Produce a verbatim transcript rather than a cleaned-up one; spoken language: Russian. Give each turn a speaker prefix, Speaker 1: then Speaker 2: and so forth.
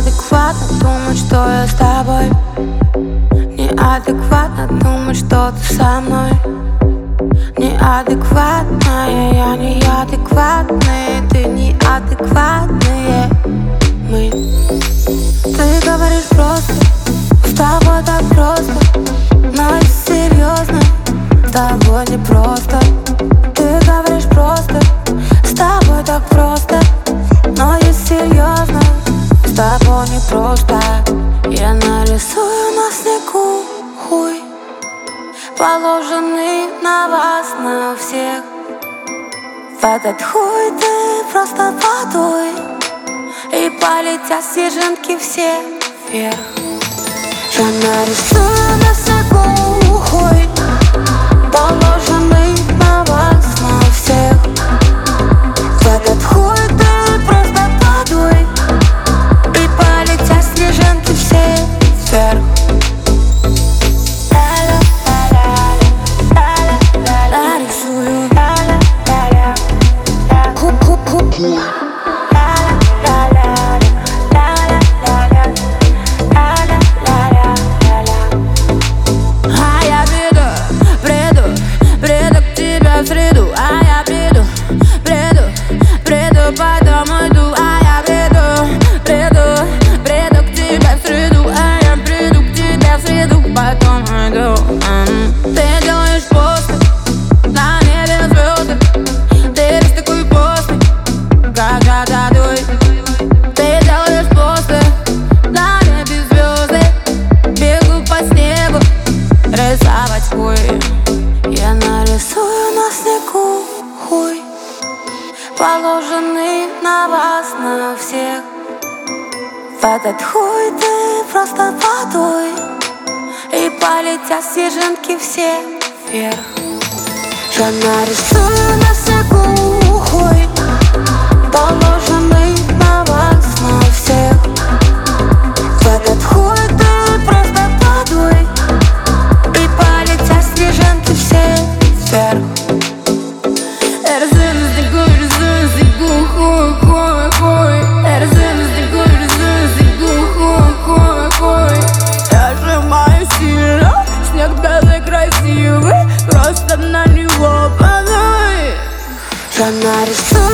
Speaker 1: Неадекватно думать, что я с тобой. Неадекватно думать, что ты со мной. Неадекватная, я неадекватная, ты неадекватные мы. Ты говоришь просто, с тобой так просто, но и серьезно, с тобой не просто. Ты говоришь просто, с тобой так просто, но и серьезно, с тобой не просто. Я нарисую на снегу хуй, положенный на вас, на всех. В этот хуй ты просто подуй, и полетят снежинки все вверх. Я нарисую на снегу хуй, положенный на вас, на всех. В этот хуй ты просто подуй, и полетят снежинки все вверх. Нарисую хуй. А я приду, приду, приду к тебе в среду. А я приду, приду, приду, потом уйду. А я приду, приду, приду к тебе в среду. А я приду к тебе в среду, потом уйду. Ты делаешь посты, на небе звезды. Ты весь такой постный, как жадой. Ты делаешь посты, на небе звезды. Бегу по снегу, рисовать хуй. Я нарисую на снегу хуй, положенный на вас, на всех. В этот хуй ты просто подуй, и полетят снежинки все вверх. Я нарисую на снегу хуй, положенный на вас, на всех. В этот хуй ты просто подуй, и полетят снежинки все вверх. Я рисую на снегу, рисую на снегу хуй, хуй, хуй. Я рисую на снегу, рисую на снегу хуй, хуй, хуй. Я сжимаю сильно, снег белый красивый, просто на него подуй. Я нарисую